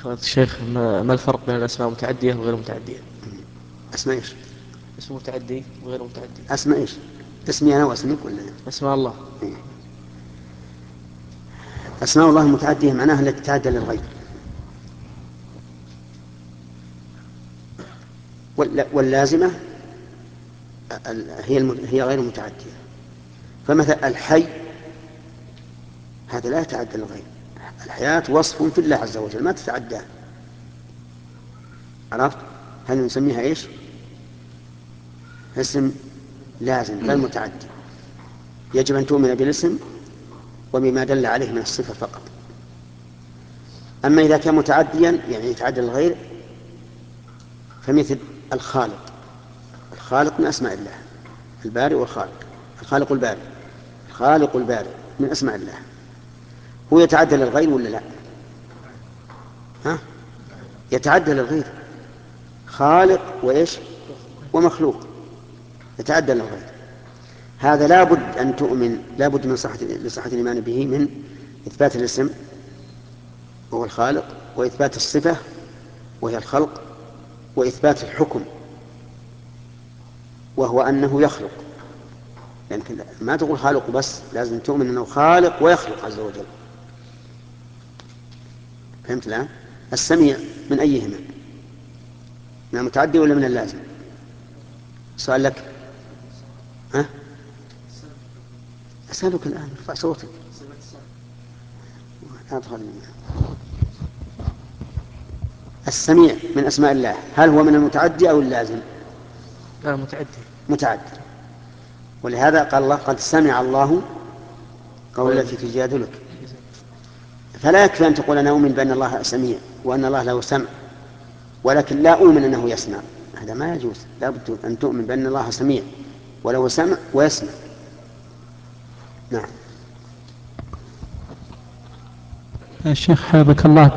فضيلة الشيخ، ما الفرق بين الأسماء المتعدية وغير المتعدية؟ اسماء ايش؟ اسم متعدي وغير متعدي. اسماء ايش؟ اسمي انا واسمك ولا إيه؟ أسماء الله. إيه. اسماء الله المتعدية معناها التي تتعدى للغير، واللازمة هي غير متعدية. فمثلا الحي هذا لا يتعدى للغير، الحياة وصف في الله عز وجل ما تتعداه. عرفت؟ هل نسميها ايش؟ اسم لازم غير متعدي، يجب أن تؤمن بالاسم وبما دل عليه من الصفة فقط. أما إذا كان متعديا يعني يتعدى للغير، فمثل الخالق. الخالق من أسماء الله، البارئ والخالق. الخالق البارئ، الخالق البارئ من أسماء الله. هو يتعدى للغير ولا لا؟ ها؟ يتعدى للغير، خالق وإيش؟ ومخلوق، يتعدى للغير. هذا لابد أن تؤمن، لابد من لصحة الإيمان به من إثبات الاسم وهو الخالق، وإثبات الصفة وهي الخلق، وإثبات الحكم وهو أنه يخلق. يعني ما تقول خالق بس، لازم تؤمن أنه خالق ويخلق عز وجل. فهمت الآن؟ السميع من أيهما؟ من المتعدي ولا من اللازم؟ سؤال لك. ها؟ أسألك الآن، ارفع صوتك. أدخل. السميع من أسماء الله، هل هو من المتعدي أو اللازم؟ لا، متعدي. متعدي. ولهذا قال الله: قد سمع الله قول التي تجادلك. فلا يكفي أن تقول أنا أؤمن بأن الله سميع وأن الله له سمع، ولكن لا أؤمن أنه يسمع، هذا ما يجوز. لا بد أن تؤمن بأن الله سميع وله سمع ويسمع. نعم. الشيخ حفظك الله،